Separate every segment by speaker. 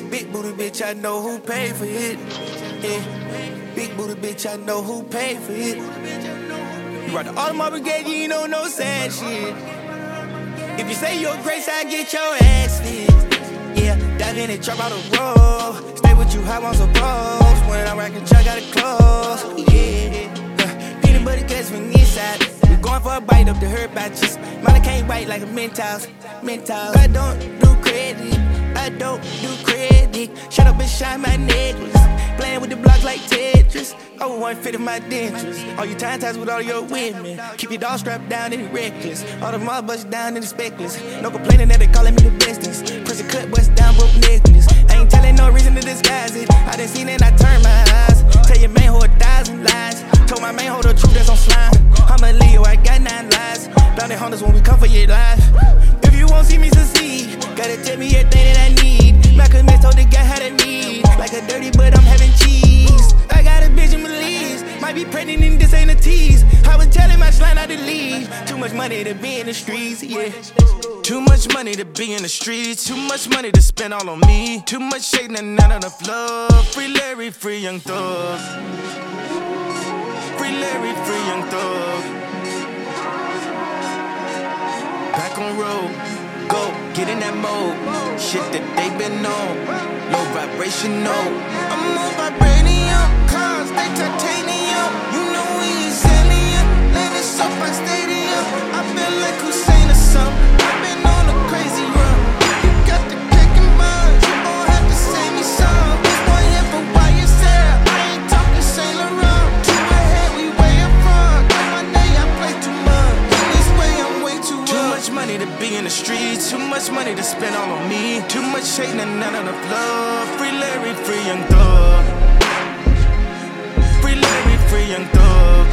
Speaker 1: Big booty bitch, I know who paid for it. Yeah. Big booty bitch, I know who paid for it. You ride the Audemars Brigade, you ain't know no sad shit. If you say your grace, I get your ass fit. Yeah, dive in and drop out the road. Stay with you, high on some balls. When I rack a truck, got it close. Yeah, peanut butter cuts from the inside. We going for a bite up the hurt batches. Mine can't bite like a Mentos. I don't do credit. I don't do credit. Shut up and shine my necklace. Playing with the blocks like Tetris. Over 150 of my dentures. All you time ties with all your women. Keep your dog strapped down and reckless. All the mob bust down in the speckless. No complaining that they calling me the bestest. Press a cut, bust down, broke necklace. I ain't telling no reason to disguise it. I done seen it, I turn my eyes. Tell your man who 1,000 lies. Told my man hold the truth that's on slime. I'm a Leo, I got 9 lives. Bound in hunters when we come for your life. If you won't see me succeed, gotta tell me everything that I need. Malcolm X told the guy how to need. Like a dirty, but I'm having cheese. I got a bitch in Belize. Might be pregnant and this ain't a tease. I was telling my slime not to leave. Too much money to be in the streets, yeah.
Speaker 2: Too much money to be in the streets. Too much money to spend all on me. Too much shade and not enough love. Free Larry, free Young Thug. Free Larry, free Young Thug. Back on road, go, get in that mode. Shit that they been on, low vibration, no. I'm on vibranium, cars, they titanium. You know we Zanium, landing SoFi Stadium. I feel like Hussein or something. I've been on a crazy run. You got the kick in mind, you gon' have to sing me some. This one here for YSL, I ain't talking Saint Laurent. Too ahead, we way up front. On my day, I play too much. In this way, I'm way too up. Too much money to be in the streets. Too much money to spend all on me. Too much shade and not enough love. Free Larry, free Young Thug. Free Larry, free Young Thug.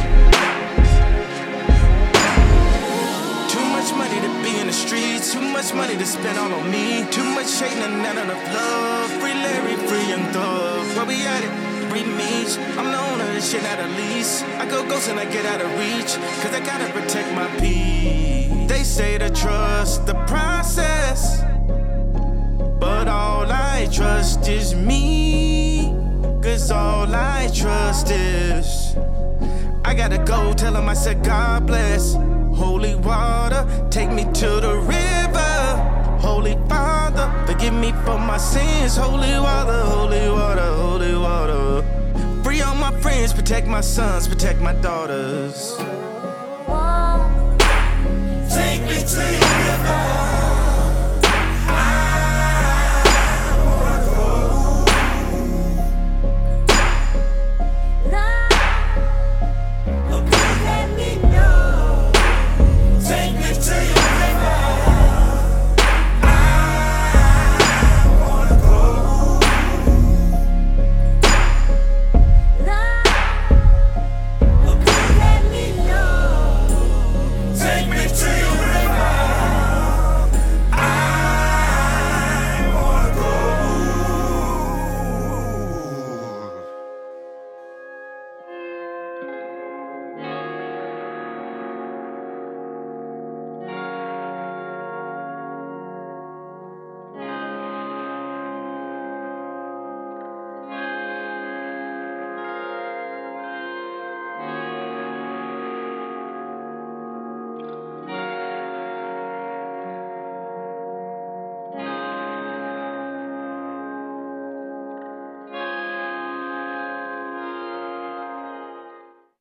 Speaker 2: Too much money to be in the streets. Too much money to spend all on me. Too much shade and not enough love. Free Larry, free Young Thug. Where we at it? Reach. I'm the owner of this shit, not a lease. I go ghost and I get out of reach. Cause I gotta protect my peace. They say to trust the process, but all I trust is me. Cause all I trust is I gotta go tell him I said God bless. Holy water, take me to the river. Holy Father, forgive me for my sins. Holy water, holy water, holy water. Free all my friends, protect my sons, protect my daughters.
Speaker 3: Take me to the river.